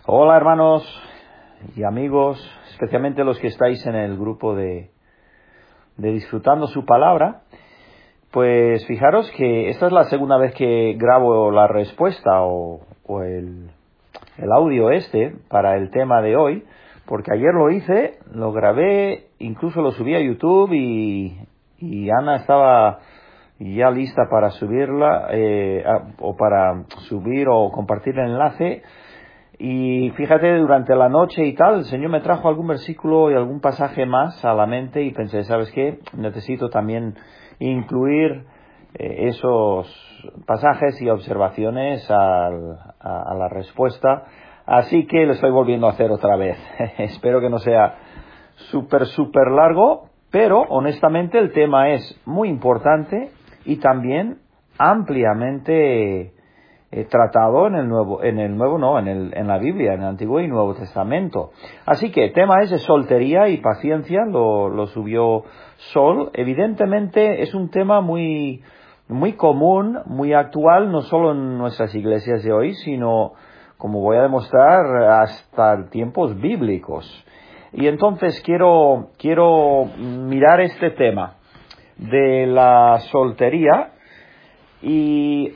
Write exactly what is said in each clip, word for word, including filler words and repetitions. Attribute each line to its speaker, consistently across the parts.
Speaker 1: Hola hermanos y amigos, especialmente los que estáis en el grupo de, de Disfrutando su Palabra. Pues fijaros que esta es la segunda vez que grabo la respuesta o, o el, el audio este para el tema de hoy, porque ayer lo hice, lo grabé, incluso lo subí a YouTube y, y Ana estaba ya lista para subirla eh, a, o para subir o compartir el enlace. Y fíjate, durante la noche y tal, el Señor me trajo algún versículo y algún pasaje más a la mente y pensé, ¿sabes qué? Necesito también incluir eh, esos pasajes y observaciones al, a, a la respuesta. Así que lo estoy volviendo a hacer otra vez. Espero que no sea súper, súper largo, pero honestamente el tema es muy importante y también ampliamente Eh, tratado en el nuevo, en el nuevo no, en el, en la Biblia, en el Antiguo y Nuevo Testamento. Así que el tema es de soltería y paciencia, lo, lo subió Sol. Evidentemente es un tema muy, muy común, muy actual, no solo en nuestras iglesias de hoy, sino, como voy a demostrar, hasta tiempos bíblicos. Y entonces quiero, quiero mirar este tema de la soltería y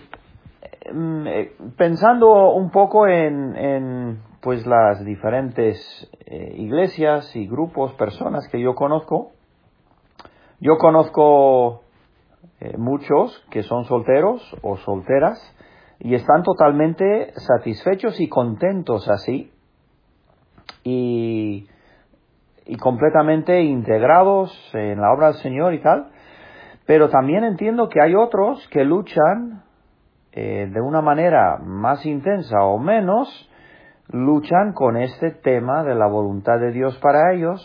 Speaker 1: pensando un poco en, en pues las diferentes eh, iglesias y grupos, personas que yo conozco. Yo conozco eh, muchos que son solteros o solteras y están totalmente satisfechos y contentos así y, y completamente integrados en la obra del Señor y tal. Pero también entiendo que hay otros que luchan Eh, de una manera más intensa o menos, luchan con este tema de la voluntad de Dios para ellos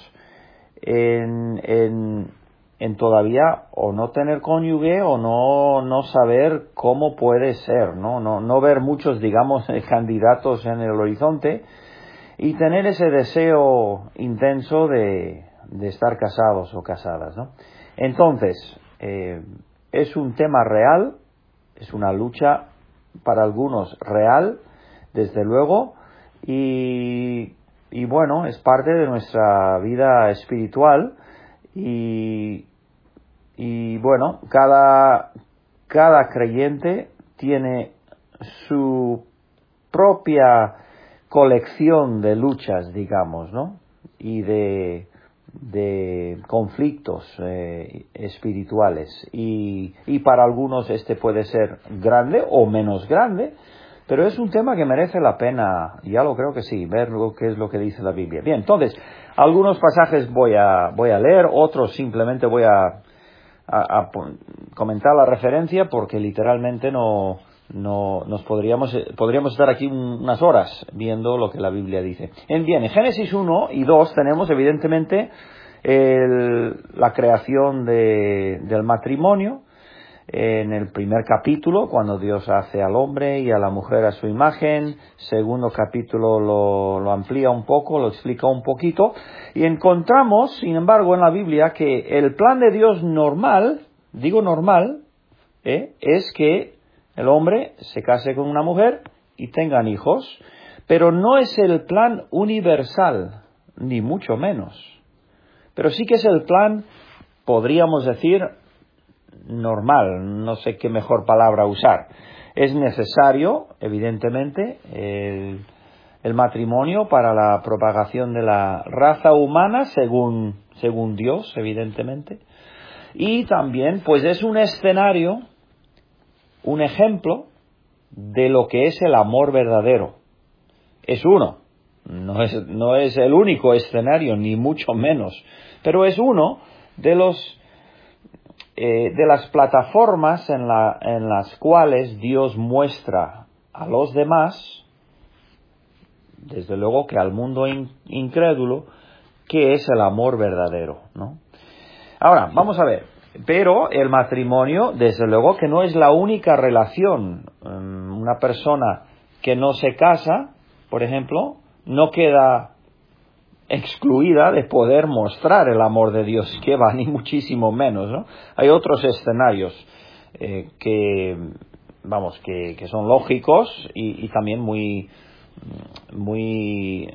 Speaker 1: en, en, en todavía o no tener cónyuge o no, no saber cómo puede ser, ¿no? No, no ver muchos, digamos, candidatos en el horizonte y tener ese deseo intenso de, de estar casados o casadas, ¿no? Entonces, eh, es un tema real. Es una lucha para algunos real, desde luego, y, y bueno, es parte de nuestra vida espiritual y, y bueno, cada, cada creyente tiene su propia colección de luchas, digamos, ¿no? Y de de conflictos eh, espirituales y, y para algunos este puede ser grande o menos grande, pero es un tema que merece la pena, ya lo creo que sí, ver lo que es lo que dice la Biblia. Bien, entonces, algunos pasajes voy a voy a leer, otros simplemente voy a, a, a comentar la referencia porque literalmente no no nos podríamos podríamos estar aquí unas horas viendo lo que la Biblia dice. En bien, en Génesis uno y dos tenemos evidentemente el, la creación de, del matrimonio en el primer capítulo, cuando Dios hace al hombre y a la mujer a su imagen. Segundo capítulo lo, lo amplía un poco, lo explica un poquito, y encontramos, sin embargo, en la Biblia que el plan de Dios normal, digo normal, ¿eh? es que el hombre se case con una mujer y tengan hijos, pero no es el plan universal, ni mucho menos. Pero sí que es el plan, podríamos decir, normal, no sé qué mejor palabra usar. Es necesario, evidentemente, el, el matrimonio para la propagación de la raza humana, según, según Dios, evidentemente. Y también, pues es un escenario, un ejemplo de lo que es el amor verdadero. Es uno, no es, no es el único escenario, ni mucho menos, pero es uno de los eh, de las plataformas en, la, en las cuales Dios muestra a los demás, desde luego que al mundo in, incrédulo, qué es el amor verdadero, ¿no? Ahora, vamos a ver. Pero el matrimonio, desde luego que no es la única relación. Una persona que no se casa, por ejemplo, no queda excluida de poder mostrar el amor de Dios, que va, ni muchísimo menos, ¿no? Hay otros escenarios eh, que, vamos, que, que son lógicos y, y también muy, muy,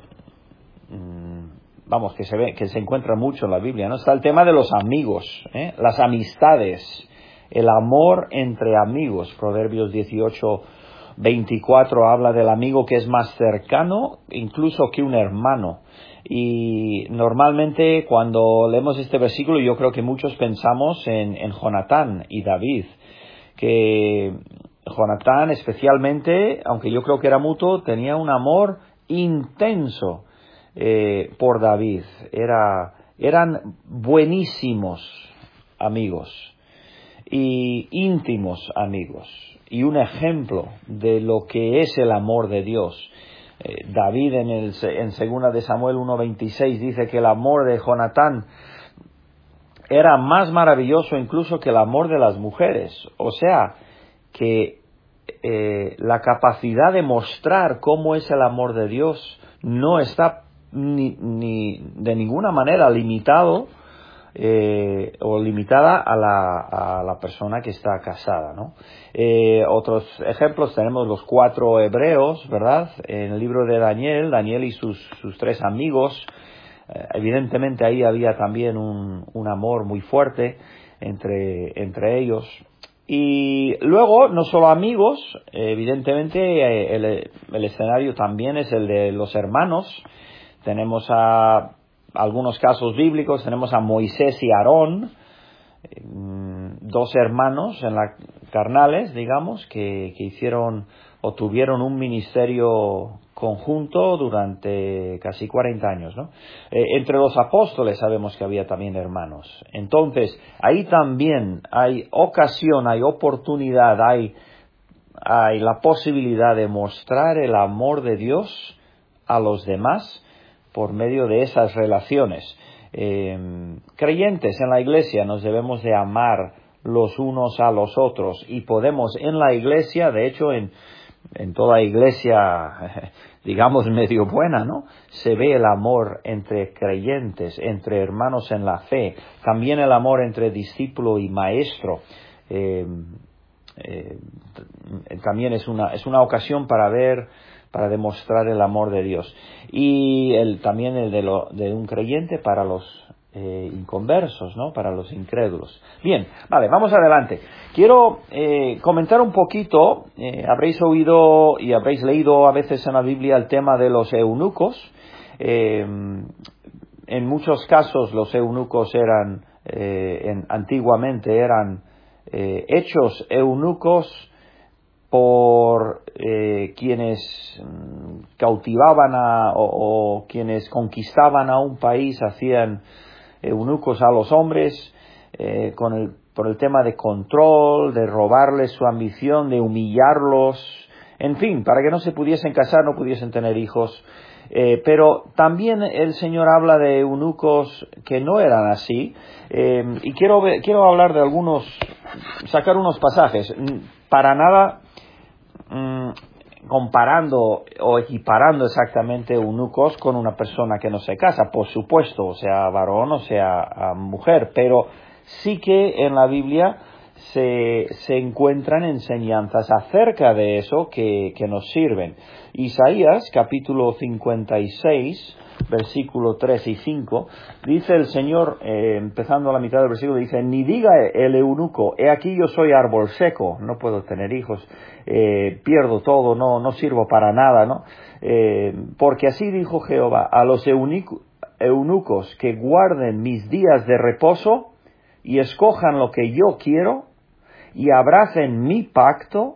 Speaker 1: vamos, que se ve, que se encuentra mucho en la Biblia, ¿no? Está el tema de los amigos, ¿eh? Las amistades, el amor entre amigos. Proverbios dieciocho veinticuatro habla del amigo que es más cercano incluso que un hermano. Y normalmente cuando leemos este versículo yo creo que muchos pensamos en, en Jonatán y David, que Jonatán especialmente, aunque yo creo que era mutuo, tenía un amor intenso eh, por David. Era, eran buenísimos amigos y íntimos amigos y un ejemplo de lo que es el amor de Dios. Eh, David en, el, en segunda de Samuel uno veintiséis dice que el amor de Jonatán era más maravilloso incluso que el amor de las mujeres. O sea, que eh, la capacidad de mostrar cómo es el amor de Dios no está ni, ni de ninguna manera limitado eh, o limitada a la, a la persona que está casada, ¿no? Eh, otros ejemplos tenemos los cuatro hebreos, ¿verdad? En el libro de Daniel, Daniel y sus, sus tres amigos. Evidentemente ahí había también un, un amor muy fuerte entre, entre ellos. Y luego, no solo amigos, evidentemente el, el escenario también es el de los hermanos. Tenemos a algunos casos bíblicos, tenemos a Moisés y Aarón, dos hermanos en la carnales, digamos, que, que hicieron o tuvieron un ministerio conjunto durante casi cuarenta años, ¿no? Eh, entre los apóstoles sabemos que había también hermanos. Entonces, ahí también hay ocasión, hay oportunidad, hay, hay la posibilidad de mostrar el amor de Dios a los demás por medio de esas relaciones. Eh, creyentes en la iglesia nos debemos de amar los unos a los otros y podemos en la iglesia, de hecho en En toda iglesia, digamos, medio buena, ¿no? Se ve el amor entre creyentes, entre hermanos en la fe. También el amor entre discípulo y maestro. Eh, eh, también es una, es una ocasión para ver, para demostrar el amor de Dios. Y el, también el de, lo, de un creyente para los Eh, inconversos, ¿no? Para los incrédulos. Bien, vale, vamos adelante. Quiero eh, comentar un poquito, eh, habréis oído y habréis leído a veces en la Biblia el tema de los eunucos. Eh, en muchos casos los eunucos eran, eh, en, antiguamente eran eh, hechos eunucos por eh, quienes cautivaban a, o, o quienes conquistaban a un país, hacían eunucos a los hombres eh, con el, por el tema de control, de robarles su ambición, de humillarlos, en fin, para que no se pudiesen casar, no pudiesen tener hijos. Eh, pero también el Señor habla de eunucos que no eran así, eh, y quiero, quiero hablar de algunos, sacar unos pasajes, para nada mmm, comparando o equiparando exactamente eunucos con una persona que no se casa, por supuesto, o sea varón o sea mujer, pero sí que en la Biblia se, se encuentran enseñanzas acerca de eso que, que nos sirven. Isaías capítulo cincuenta y seis, versículo tres y cinco, dice el Señor, eh, empezando a la mitad del versículo, dice: ni diga el eunuco, he aquí yo soy árbol seco, no puedo tener hijos, eh, pierdo todo, no, no sirvo para nada, ¿no? Eh, porque así dijo Jehová, a los eunuco, eunucos que guarden mis días de reposo y escojan lo que yo quiero y abracen mi pacto,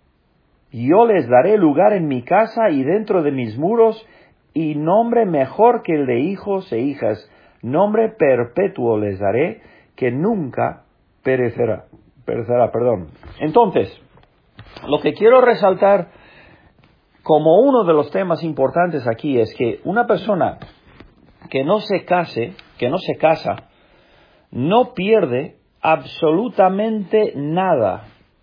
Speaker 1: yo les daré lugar en mi casa y dentro de mis muros, y nombre mejor que el de hijos e hijas, nombre perpetuo les daré, que nunca perecerá. Perecerá, perdón. Entonces, lo que quiero resaltar como uno de los temas importantes aquí es que una persona que no se case, que no se casa, no pierde absolutamente nada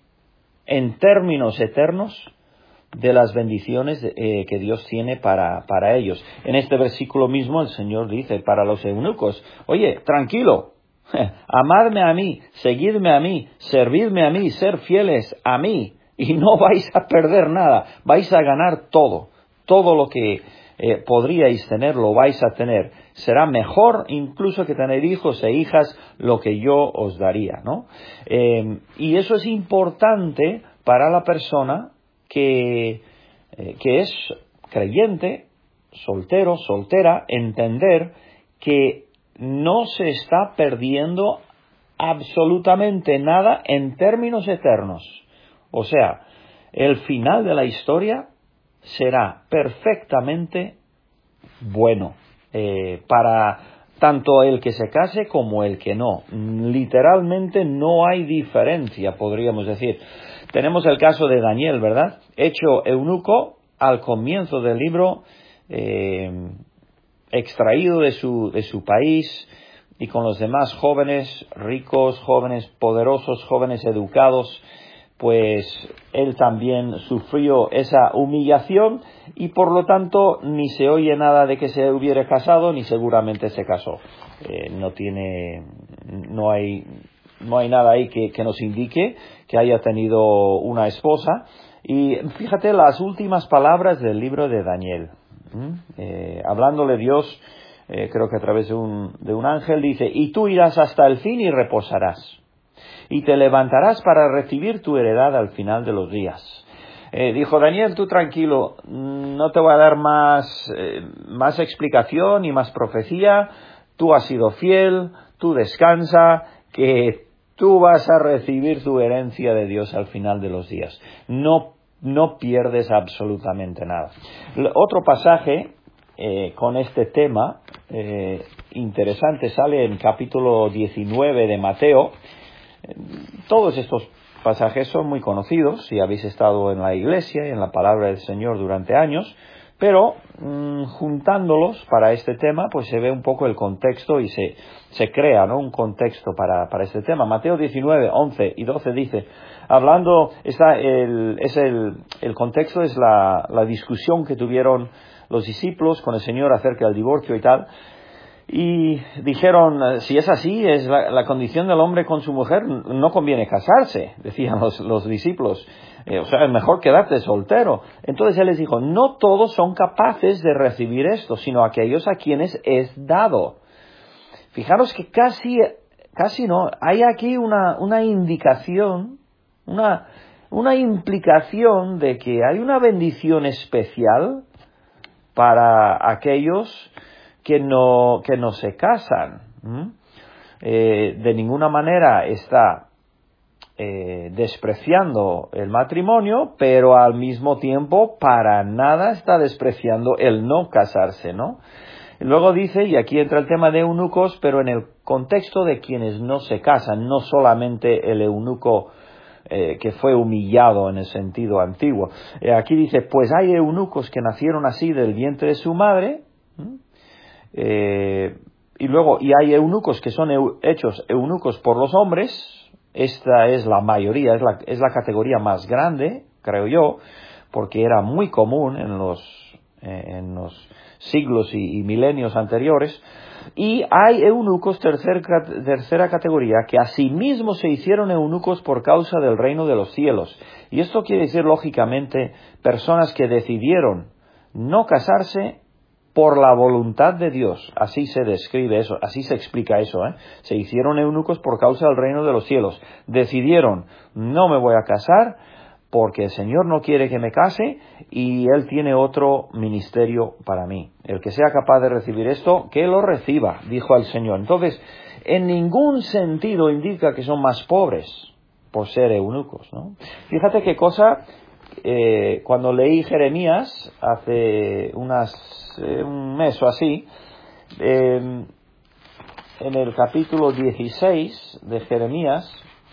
Speaker 1: en términos eternos de las bendiciones eh, que Dios tiene para, para ellos. En este versículo mismo el Señor dice para los eunucos: oye, tranquilo, amadme a mí, seguidme a mí, servidme a mí, ser fieles a mí, y no vais a perder nada, vais a ganar todo. todo lo que eh, podríais tener lo vais a tener. Será mejor incluso que tener hijos e hijas lo que yo os daría, ¿no? Eh, y eso es importante para la persona que, eh, que es creyente, soltero, soltera, entender que no se está perdiendo absolutamente nada en términos eternos. O sea, el final de la historia será perfectamente bueno eh, para tanto el que se case como el que no. Literalmente no hay diferencia, podríamos decir. Tenemos el caso de Daniel, ¿verdad? Hecho eunuco al comienzo del libro, eh, extraído de su, de su país, y con los demás jóvenes ricos, jóvenes poderosos, jóvenes educados, pues él también sufrió esa humillación y por lo tanto ni se oye nada de que se hubiera casado ni seguramente se casó. Eh, no tiene, no hay, no hay nada ahí que, que nos indique que haya tenido una esposa. Y fíjate las últimas palabras del libro de Daniel. ¿Mm? Eh, hablándole Dios, eh, creo que a través de un, de un ángel, dice: y tú irás hasta el fin y reposarás, y te levantarás para recibir tu heredad al final de los días. Eh, dijo Daniel: tú tranquilo, no te voy a dar más, eh, más explicación y más profecía, tú has sido fiel, tú descansa, que tú vas a recibir tu herencia de Dios al final de los días. No, no pierdes absolutamente nada. Otro pasaje eh, con este tema eh, interesante sale en capítulo diecinueve de Mateo. Todos estos pasajes son muy conocidos si habéis estado en la iglesia y en la palabra del Señor durante años, pero mmm, juntándolos para este tema, pues se ve un poco el contexto y se, se crea, ¿no?, un contexto para, para este tema. Mateo diecinueve, once y doce dice, hablando, está el, es el, el contexto es la, la discusión que tuvieron los discípulos con el Señor acerca del divorcio y tal. Y dijeron, si es así, es la, la condición del hombre con su mujer, no conviene casarse, decían los, los discípulos. Eh, o sea, es mejor quedarte soltero. Entonces él les dijo, no todos son capaces de recibir esto, sino aquellos a quienes es dado. Fijaros que casi, casi no, hay aquí una, una indicación, una, una implicación de que hay una bendición especial para aquellos que no, que no se casan. ¿Mm? Eh, de ninguna manera está eh, despreciando el matrimonio, pero al mismo tiempo para nada está despreciando el no casarse, ¿no? Luego dice, y aquí entra el tema de eunucos, pero en el contexto de quienes no se casan, no solamente el eunuco eh, que fue humillado en el sentido antiguo. Eh, aquí dice, pues hay eunucos que nacieron así del vientre de su madre. ¿Mm? Eh, y luego, y hay eunucos que son eu, hechos eunucos por los hombres. Esta es la mayoría, es la, es la categoría más grande, creo yo, porque era muy común en los, eh, en los siglos y, y milenios anteriores. Y hay eunucos, tercer, tercera categoría, que asimismo se hicieron eunucos por causa del reino de los cielos. Y esto quiere decir, lógicamente, personas que decidieron no casarse por la voluntad de Dios. Así se describe eso, así se explica eso, ¿eh? Se hicieron eunucos por causa del reino de los cielos. Decidieron, no me voy a casar porque el Señor no quiere que me case y Él tiene otro ministerio para mí. El que sea capaz de recibir esto, que lo reciba, dijo el Señor. Entonces, en ningún sentido indica que son más pobres por ser eunucos, ¿no? Fíjate qué cosa, eh, cuando leí Jeremías hace unas Eh, un mes o así, eh, en el capítulo dieciséis de Jeremías,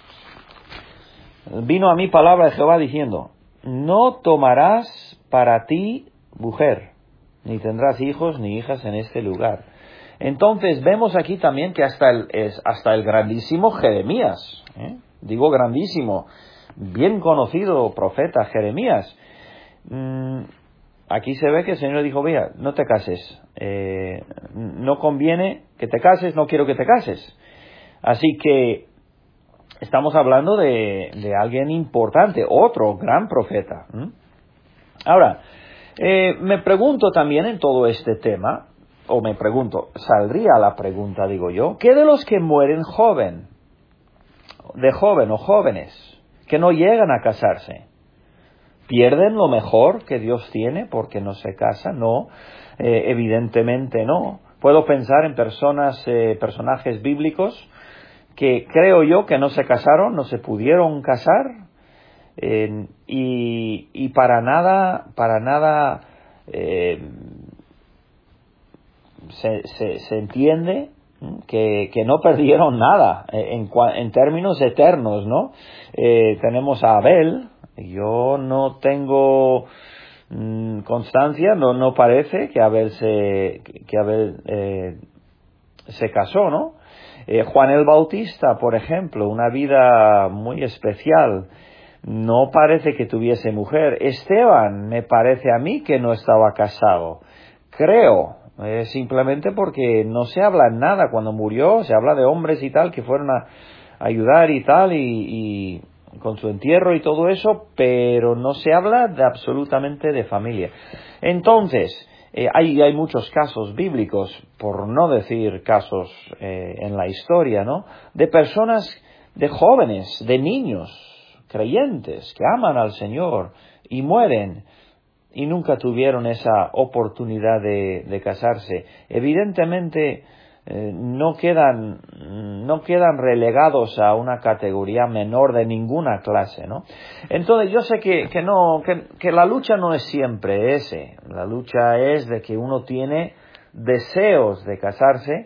Speaker 1: vino a mí palabra de Jehová diciendo, no tomarás para ti mujer, ni tendrás hijos ni hijas en este lugar. Entonces vemos aquí también que hasta el, es, hasta el grandísimo Jeremías, ¿eh? digo grandísimo, bien conocido profeta Jeremías, mmm, aquí se ve que el Señor dijo, mira, no te cases, eh, no conviene que te cases, no quiero que te cases. Así que estamos hablando de, de alguien importante, otro gran profeta. ¿Mm? Ahora, Eh, me pregunto también en todo este tema, o me pregunto, saldría la pregunta, digo yo, ¿qué de los que mueren joven, de joven o jóvenes, que no llegan a casarse? ¿Pierden lo mejor que Dios tiene porque no se casan? No, eh, evidentemente no. Puedo pensar en personas, eh, personajes bíblicos que creo yo que no se casaron, no se pudieron casar, eh, y, y para nada, para nada eh, se, se, se entiende que, que no perdieron nada en, en términos eternos, ¿no? Eh, tenemos a Abel. Yo no tengo mmm, constancia, no, no parece que Abel se, que Abel eh, se casó, ¿no? Eh, Juan el Bautista, por ejemplo, una vida muy especial, no parece que tuviese mujer. Esteban, me parece a mí que no estaba casado. Creo, eh, simplemente porque no se habla nada cuando murió, se habla de hombres y tal que fueron a ayudar y tal, y, y con su entierro y todo eso, pero no se habla de absolutamente de familia. Entonces, Eh, hay, hay muchos casos bíblicos, por no decir casos eh, en la historia, ¿no? De personas, de jóvenes, de niños, creyentes, que aman al Señor y mueren y nunca tuvieron esa oportunidad de, de casarse. Evidentemente eh, no quedan, no quedan relegados a una categoría menor de ninguna clase, ¿no? Entonces yo sé que, que no, que, que la lucha no es siempre ese. La lucha es de que uno tiene deseos de casarse,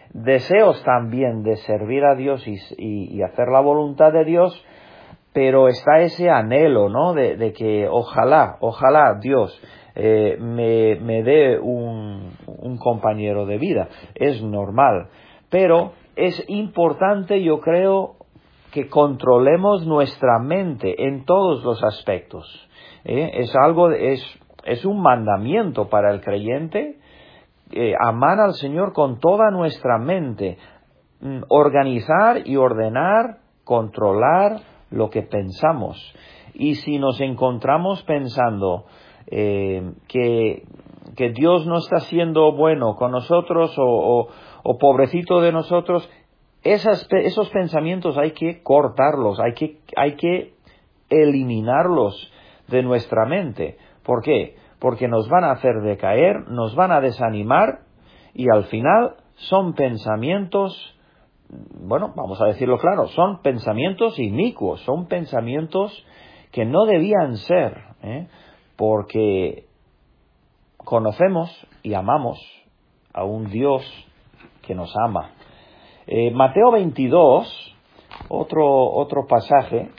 Speaker 1: deseos también de servir a Dios y, y, y hacer la voluntad de Dios, pero está ese anhelo, ¿no? De, de que ojalá, ojalá Dios eh, me, me dé un, un compañero de vida. Es normal, pero es importante, yo creo, que controlemos nuestra mente en todos los aspectos. ¿eh? Es algo, es, es un mandamiento para el creyente, eh, amar al Señor con toda nuestra mente, mm, organizar y ordenar, controlar lo que pensamos. Y si nos encontramos pensando eh, que, que Dios no está siendo bueno con nosotros o, o, o pobrecito de nosotros, esas, esos pensamientos hay que cortarlos, hay que, hay que eliminarlos de nuestra mente. ¿Por qué? Porque nos van a hacer decaer, nos van a desanimar y al final son pensamientos, bueno, vamos a decirlo claro, son pensamientos inicuos, son pensamientos que no debían ser, ¿eh? Porque conocemos y amamos a un Dios que nos ama. Eh, Mateo veintidós, otro, otro pasaje,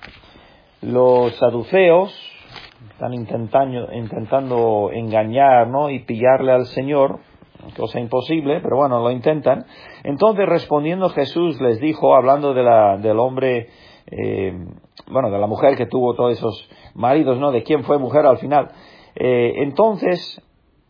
Speaker 1: los saduceos están intentando, intentando engañar, ¿no? Y pillarle al Señor, cosa imposible, pero bueno, lo intentan. Entonces, respondiendo Jesús les dijo, hablando de la, del hombre, eh, bueno, de la mujer que tuvo todos esos maridos, ¿no? De quién fue mujer al final. Eh, entonces,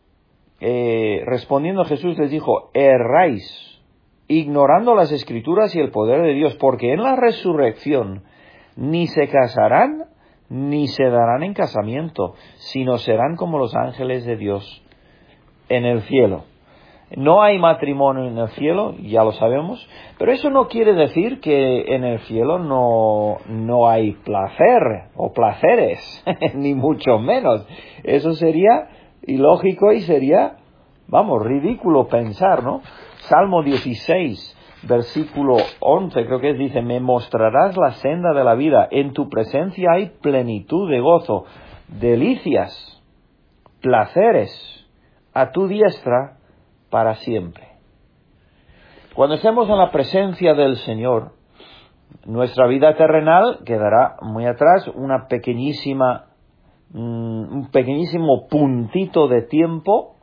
Speaker 1: eh, respondiendo Jesús les dijo, erráis, ignorando las Escrituras y el poder de Dios, porque en la resurrección ni se casarán ni se darán en casamiento, sino serán como los ángeles de Dios en el cielo. No hay matrimonio en el cielo, ya lo sabemos, pero eso no quiere decir que en el cielo no, no hay placer o placeres, ni mucho menos. Eso sería ilógico y sería, vamos, ridículo pensar, ¿no? Salmo dieciséis, versículo once, creo que es, dice, me mostrarás la senda de la vida, en tu presencia hay plenitud de gozo, delicias, placeres, a tu diestra para siempre. Cuando estemos en la presencia del Señor, nuestra vida terrenal quedará muy atrás, una pequeñísima, mm, un pequeñísimo puntito de tiempo,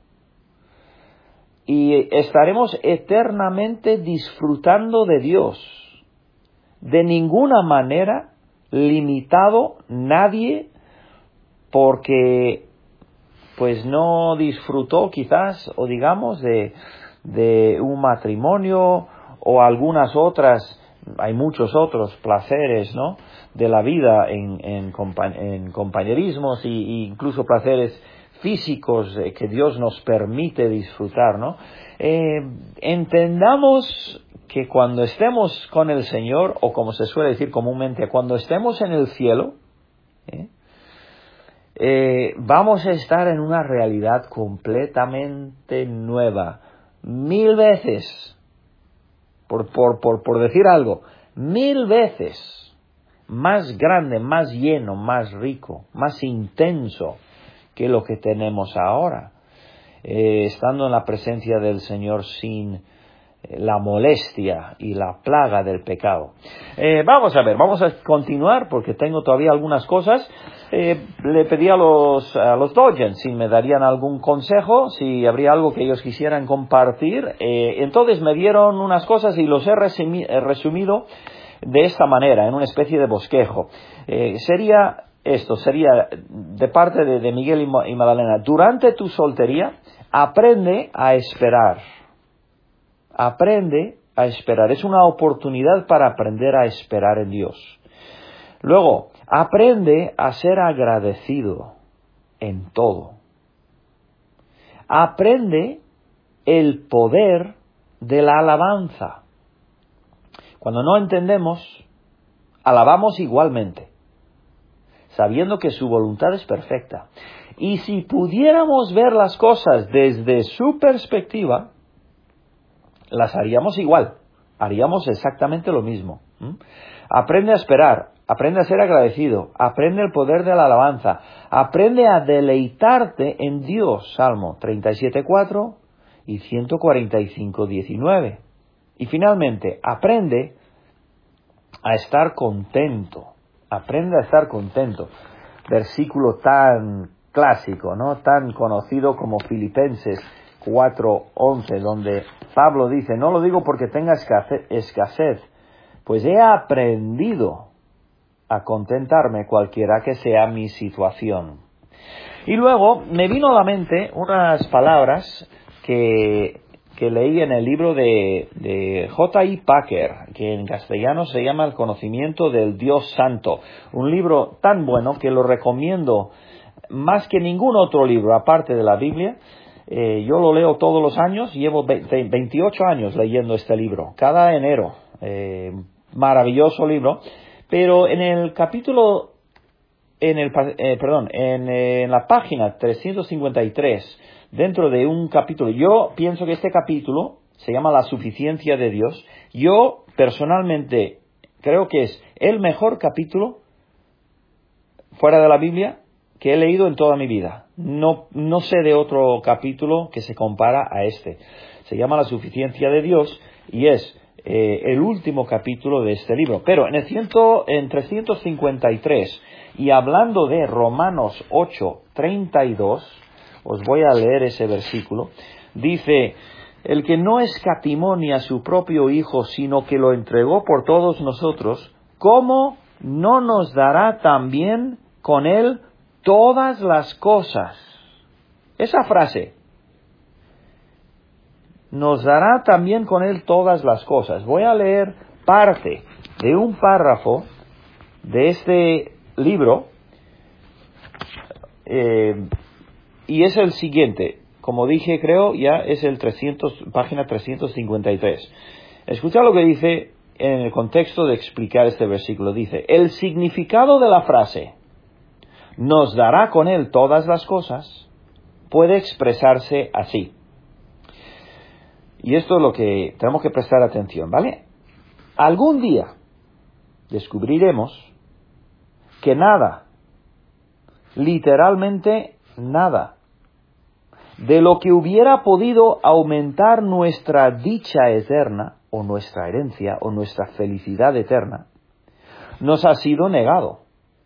Speaker 1: y estaremos eternamente disfrutando de Dios. De ninguna manera limitado nadie porque pues no disfrutó quizás, o digamos, de, de un matrimonio o algunas otras, hay muchos otros placeres, ¿no?, de la vida en, en, compa- en compañerismos e incluso placeres físicos eh, que Dios nos permite disfrutar, ¿no? Eh, entendamos que cuando estemos con el Señor, o como se suele decir comúnmente, cuando estemos en el cielo, ¿eh? Eh, vamos a estar en una realidad completamente nueva, mil veces, por, por, por, por decir algo, mil veces más grande, más lleno, más rico, más intenso que lo que tenemos ahora, eh, estando en la presencia del Señor sin la molestia y la plaga del pecado. Eh, vamos a ver, vamos a continuar porque tengo todavía algunas cosas. Eh, le pedí a los, a los Dodgers si me darían algún consejo, si habría algo que ellos quisieran compartir. Eh, entonces me dieron unas cosas y los he resumi- resumido de esta manera, en una especie de bosquejo. Eh, sería esto, sería de parte de, de Miguel y, Ma- y Magdalena. Durante tu soltería, aprende a esperar. Aprende a esperar. Es una oportunidad para aprender a esperar en Dios. Luego, aprende a ser agradecido en todo. Aprende el poder de la alabanza. Cuando no entendemos, alabamos igualmente, sabiendo que su voluntad es perfecta. Y si pudiéramos ver las cosas desde su perspectiva, las haríamos igual, haríamos exactamente lo mismo. ¿Mm? Aprende a esperar, aprende a ser agradecido, aprende el poder de la alabanza, aprende a deleitarte en Dios, Salmo treinta y siete cuatro y ciento cuarenta y cinco diecinueve. Y finalmente, aprende a estar contento, aprende a estar contento. Versículo tan clásico, ¿no? Tan conocido como Filipenses cuatro once, donde Pablo dice, no lo digo porque tenga escasez, pues he aprendido a contentarme cualquiera que sea mi situación. Y luego me vino a la mente unas palabras que, que leí en el libro de, de J I Packer, que en castellano se llama El conocimiento del Dios Santo. Un libro tan bueno que lo recomiendo más que ningún otro libro, aparte de la Biblia. Eh, yo lo leo todos los años, llevo veintiocho años leyendo este libro, cada enero. Eh, maravilloso libro. Pero en el capítulo, en el, eh, perdón, en, eh, en la página trescientos cincuenta y tres, dentro de un capítulo, yo pienso que este capítulo se llama La suficiencia de Dios. Yo personalmente creo que es el mejor capítulo fuera de la Biblia que he leído en toda mi vida. No, no sé de otro capítulo que se compara a este. Se llama La suficiencia de Dios y es eh, el último capítulo de este libro. Pero en el ciento, en trescientos cincuenta y tres, y hablando de Romanos ocho treinta y dos, os voy a leer ese versículo. Dice, el que no escatimó ni a su propio Hijo, sino que lo entregó por todos nosotros, ¿cómo no nos dará también con él todas las cosas? Esa frase, nos dará también con él todas las cosas. Voy a leer parte de un párrafo de este libro, eh, y es el siguiente. Como dije, creo, ya es el trescientos, página trescientos cincuenta y tres. Escucha lo que dice en el contexto de explicar este versículo. Dice, el significado de la frase, nos dará con él todas las cosas, puede expresarse así. Y esto es lo que tenemos que prestar atención, ¿vale? Algún día descubriremos que nada, literalmente nada, de lo que hubiera podido aumentar nuestra dicha eterna, o nuestra herencia, o nuestra felicidad eterna, nos ha sido negado.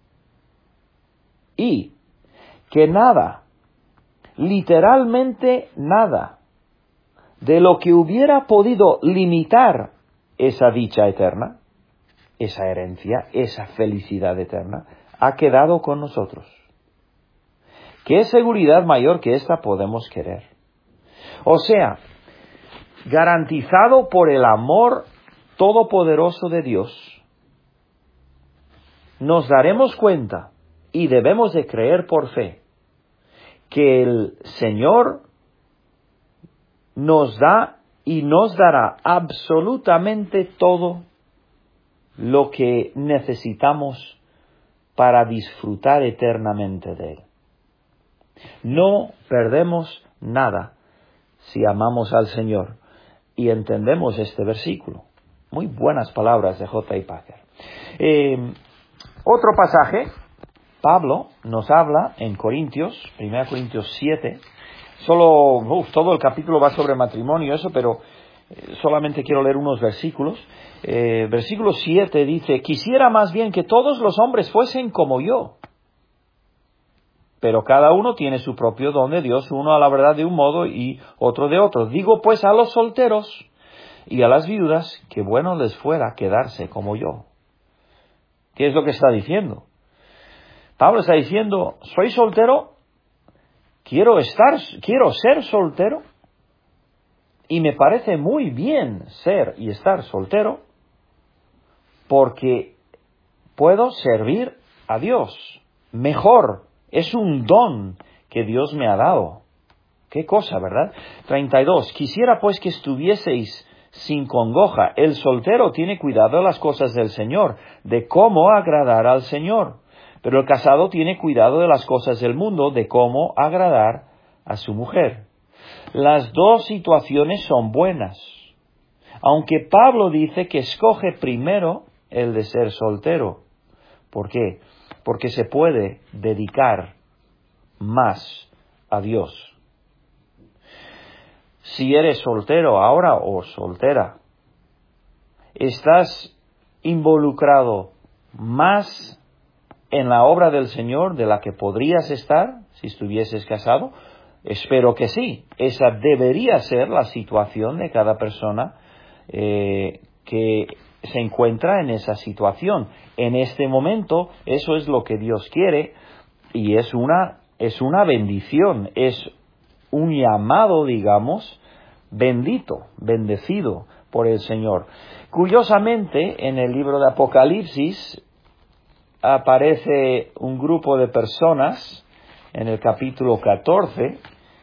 Speaker 1: Y que nada, literalmente nada, de lo que hubiera podido limitar esa dicha eterna, esa herencia, esa felicidad eterna, ha quedado con nosotros. ¿Qué seguridad mayor que esta podemos querer? O sea, garantizado por el amor todopoderoso de Dios, nos daremos cuenta, y debemos de creer por fe, que el Señor nos da y nos dará absolutamente todo lo que necesitamos para disfrutar eternamente de Él. No perdemos nada si amamos al Señor y entendemos este versículo. Muy buenas palabras de J I Packer. Eh, otro pasaje, Pablo nos habla en Corintios, primera Corintios siete, solo, uf, todo el capítulo va sobre matrimonio, eso, pero eh, solamente quiero leer unos versículos. Eh, versículo siete dice: quisiera más bien que todos los hombres fuesen como yo, pero cada uno tiene su propio don de Dios, uno a la verdad de un modo y otro de otro. Digo pues a los solteros y a las viudas que bueno les fuera quedarse como yo. ¿Qué es lo que está diciendo? Pablo está diciendo: soy soltero, quiero estar, quiero ser soltero, y me parece muy bien ser y estar soltero, porque puedo servir a Dios mejor. Es un don que Dios me ha dado. Qué cosa, ¿verdad? treinta y dos. Quisiera pues que estuvieseis sin congoja. El soltero tiene cuidado de las cosas del Señor, de cómo agradar al Señor. Pero el casado tiene cuidado de las cosas del mundo, de cómo agradar a su mujer. Las dos situaciones son buenas. Aunque Pablo dice que escoge primero el de ser soltero. ¿Por qué? Porque se puede dedicar más a Dios. Si eres soltero ahora o soltera, estás involucrado más en la obra del Señor de la que podrías estar si estuvieses casado. Espero que sí. Esa debería ser la situación de cada persona eh, que se encuentra en esa situación. En este momento, eso es lo que Dios quiere y es una, es una bendición, es un llamado, digamos, bendito, bendecido por el Señor. Curiosamente, en el libro de Apocalipsis aparece un grupo de personas en el capítulo catorce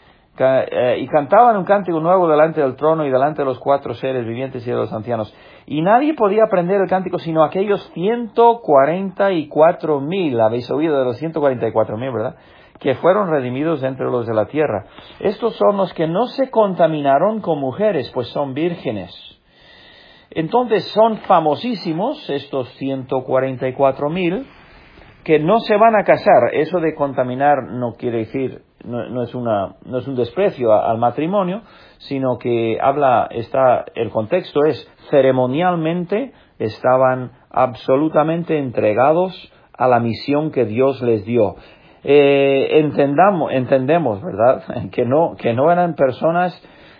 Speaker 1: y cantaban un cántico nuevo delante del trono y delante de los cuatro seres vivientes y de los ancianos. Y nadie podía aprender el cántico sino aquellos ciento cuarenta y cuatro mil, habéis oído de los ciento cuarenta y cuatro mil, ¿verdad?, que fueron redimidos entre los de la tierra. Estos son los que no se contaminaron con mujeres, pues son vírgenes. Entonces son famosísimos estos ciento cuarenta y cuatro mil que no se van a casar. Eso de contaminar no quiere decir, no, no es una, no es un desprecio a, al matrimonio, sino que habla, está, el contexto es ceremonialmente estaban absolutamente entregados a la misión que Dios les dio. Eh, entendamos, entendemos, ¿verdad?, que no, que no eran personas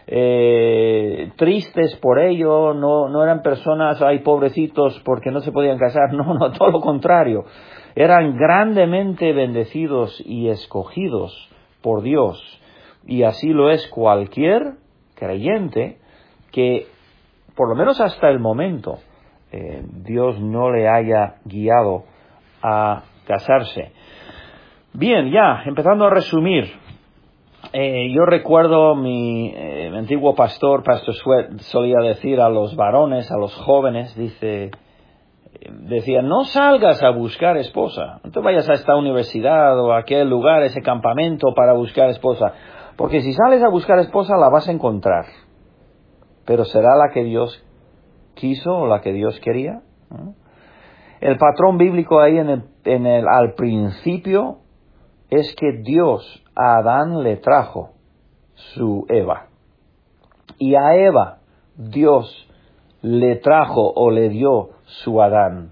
Speaker 1: eh, tristes por ello, no, no eran personas, ay, pobrecitos, porque no se podían casar. No, no, todo lo contrario. Eran grandemente bendecidos y escogidos por Dios. Y así lo es cualquier creyente que, por lo menos hasta el momento, eh, Dios no le haya guiado a casarse. Bien, ya, empezando a resumir. Eh, yo recuerdo mi, eh, mi antiguo pastor, Pastor Sweat, solía decir a los varones, a los jóvenes, dice, decía, no salgas a buscar esposa, no te vayas a esta universidad o a aquel lugar, ese campamento para buscar esposa, porque si sales a buscar esposa la vas a encontrar, pero será la que Dios quiso o la que Dios quería, ¿no? El patrón bíblico ahí en el, en el, al principio es que Dios a Adán le trajo su Eva. Y a Eva Dios le trajo o le dio su Adán.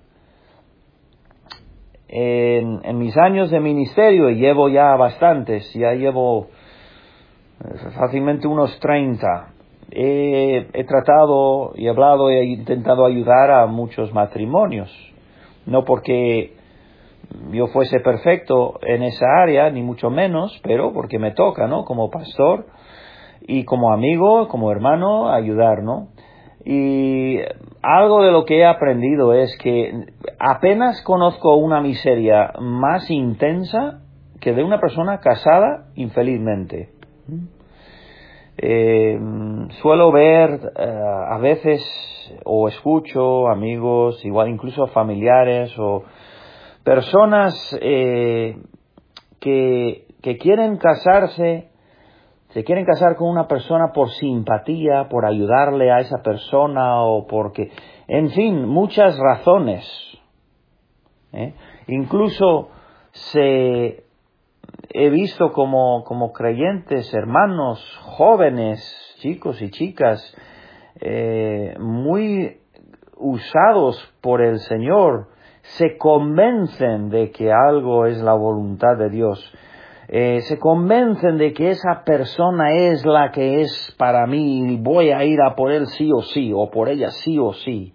Speaker 1: En, en mis años de ministerio, y llevo ya bastantes, ya llevo fácilmente unos treinta, he, he tratado y hablado, he intentado ayudar a muchos matrimonios. No porque yo fuese perfecto en esa área, ni mucho menos, pero porque me toca, ¿no?, como pastor y como amigo, como hermano, ayudar, ¿no? Y algo de lo que he aprendido es que apenas conozco una miseria más intensa que de una persona casada infelizmente. Eh, suelo ver eh, a veces o escucho amigos, igual incluso familiares o personas eh, que, que quieren casarse, se quieren casar con una persona por simpatía, por ayudarle a esa persona o porque, en fin, muchas razones. ¿eh? Incluso se he visto como, como creyentes, hermanos, jóvenes, chicos y chicas, eh, muy usados por el Señor, se convencen de que algo es la voluntad de Dios, eh, se convencen de que esa persona es la que es para mí y voy a ir a por él sí o sí, o por ella sí o sí.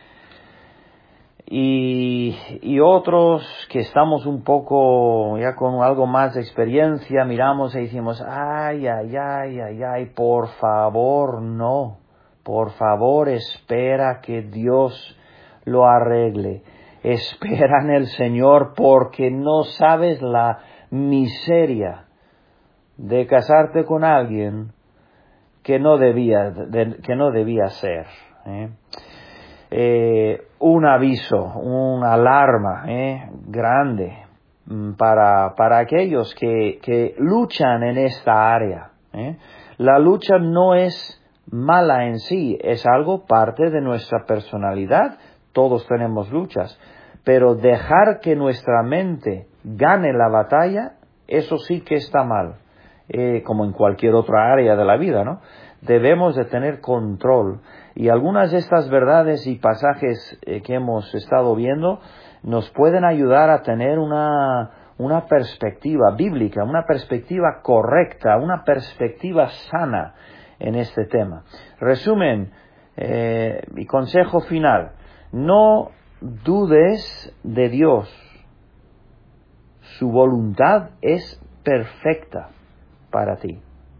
Speaker 1: Y, y otros que estamos un poco ya con algo más de experiencia, miramos y decimos, ay, ay, ay, ay, ay, por favor, no, por favor, espera que Dios lo arregle, espera en el Señor porque no sabes la miseria de casarte con alguien que no debía, de, que no debía ser, ¿eh? Eh, un aviso, una alarma eh, grande para, para aquellos que, que luchan en esta área. Eh. La lucha no es mala en sí, es algo parte de nuestra personalidad. Todos tenemos luchas, pero dejar que nuestra mente gane la batalla, eso sí que está mal, eh, como en cualquier otra área de la vida, ¿no? Debemos de tener control. Y algunas de estas verdades y pasajes eh, que hemos estado viendo nos pueden ayudar a tener una, una perspectiva bíblica, una perspectiva correcta, una perspectiva sana en este tema. Resumen, eh, mi consejo final, no dudes de Dios. Su voluntad es perfecta para ti.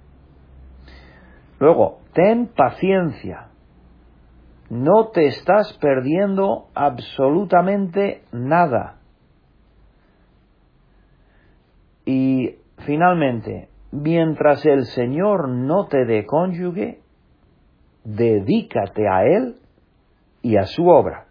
Speaker 1: Luego, ten paciencia. No te estás perdiendo absolutamente nada. Y finalmente, mientras el Señor no te dé cónyuge, dedícate a Él y a su obra.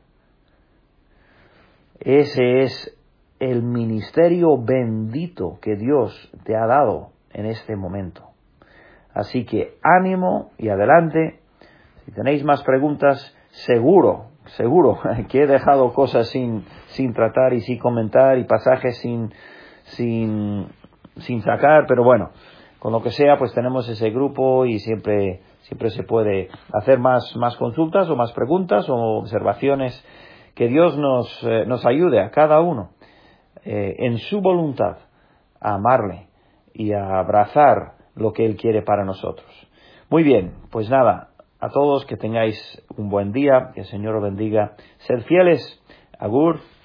Speaker 1: Ese es el ministerio bendito que Dios te ha dado en este momento. Así que ánimo y adelante. Si tenéis más preguntas, seguro, seguro que he dejado cosas sin, sin tratar y sin comentar y pasajes sin, sin, sin sacar, pero bueno, con lo que sea, pues tenemos ese grupo y siempre, siempre se puede hacer más, más consultas o más preguntas o observaciones. Que Dios nos, eh, nos ayude a cada uno eh, en su voluntad a amarle y a abrazar lo que Él quiere para nosotros. Muy bien, pues nada, a todos que tengáis un buen día, que el Señor os bendiga. Sed fieles. Agur.